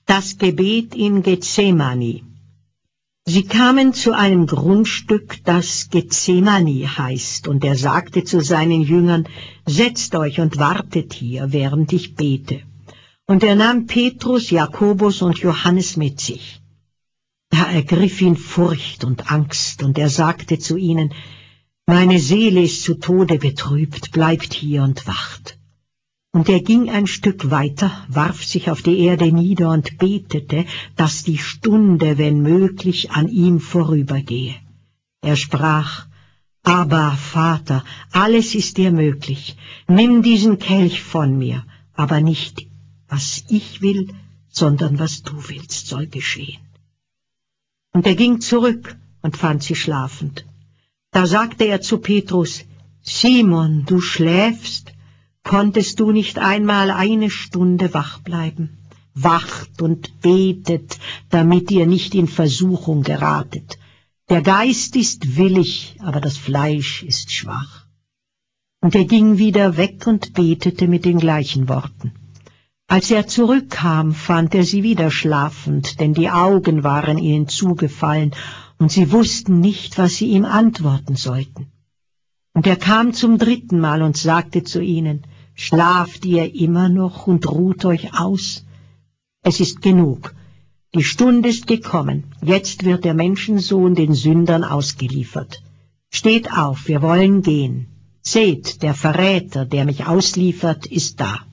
Das Gebet in Gethsemane. Sie kamen zu einem Grundstück, das Gethsemane heißt, und er sagte zu seinen Jüngern, »Setzt euch und wartet hier, während ich bete.« Und er nahm Petrus, Jakobus und Johannes mit sich. Da ergriff ihn Furcht und Angst, und er sagte zu ihnen, »Meine Seele ist zu Tode betrübt, bleibt hier und wacht.« Und er ging ein Stück weiter, warf sich auf die Erde nieder und betete, dass die Stunde, wenn möglich, an ihm vorübergehe. Er sprach, »Aber, Vater, alles ist dir möglich. Nimm diesen Kelch von mir, aber nicht, was ich will, sondern was du willst, soll geschehen.« Und er ging zurück und fand sie schlafend. Da sagte er zu Petrus, »Simon, du schläfst? Konntest du nicht einmal eine Stunde wach bleiben? Wacht und betet, damit ihr nicht in Versuchung geratet. Der Geist ist willig, aber das Fleisch ist schwach.« Und er ging wieder weg und betete mit den gleichen Worten. Als er zurückkam, fand er sie wieder schlafend, denn die Augen waren ihnen zugefallen, und sie wussten nicht, was sie ihm antworten sollten. Und er kam zum 3. Mal und sagte zu ihnen, »Schlaft ihr immer noch und ruht euch aus? Es ist genug. Die Stunde ist gekommen. Jetzt wird der Menschensohn den Sündern ausgeliefert. Steht auf, wir wollen gehen. Seht, der Verräter, der mich ausliefert, ist da.«